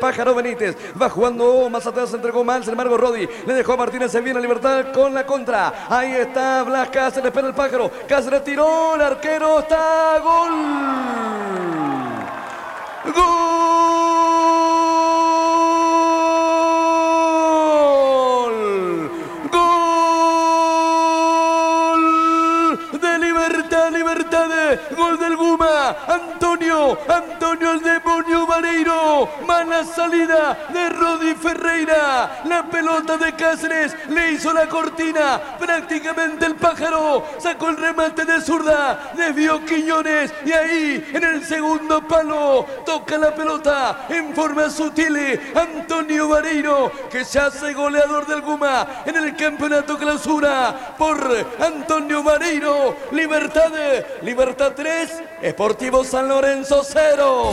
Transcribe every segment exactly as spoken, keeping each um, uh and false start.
Pájaro Benítez. Va jugando más atrás, entregó mal, sin embargo Rodi le dejó a Martínez, se viene Libertad con la contra. Ahí está Blas Cáceres, espera el Pájaro. Cáceres tiró, el arquero está, gol. ¡Gol! ¡Gol! De Libertad, Libertad, gol del Guma. Antonio, Antonio el demonio Vareiro. Mala salida de Rodi Ferreira. La pelota de Cáceres le hizo la cortina. Prácticamente el Pájaro sacó el remate de zurda. Desvió Quiñones y ahí en el segundo palo toca la pelota en forma sutil Antonio Vareiro, que se hace goleador del Guma en el campeonato clausura por Antonio Vareiro. Libertad, Libertad tres, Sportivo San Lorenzo cero.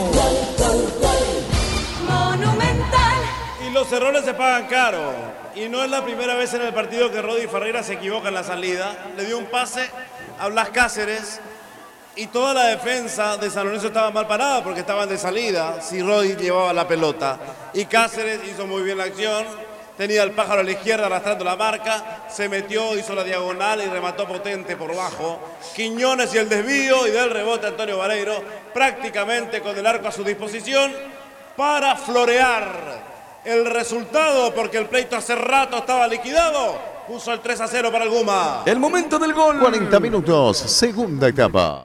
Monumental. Y los errores se pagan caro. Y no es la primera vez en el partido que Rodi Ferreira se equivoca en la salida. Le dio un pase a Blas Cáceres y toda la defensa de San Lorenzo estaba mal parada porque estaban de salida si Rodi llevaba la pelota. Y Cáceres hizo muy bien la acción. Tenía el Pájaro a la izquierda arrastrando la marca, se metió, hizo la diagonal y remató potente por bajo. Quiñones y el desvío y del rebote Antonio Vareiro, prácticamente con el arco a su disposición para florear el resultado, porque el pleito hace rato estaba liquidado. Puso el tres a cero para el Guma. El momento del gol. cuarenta minutos, segunda etapa.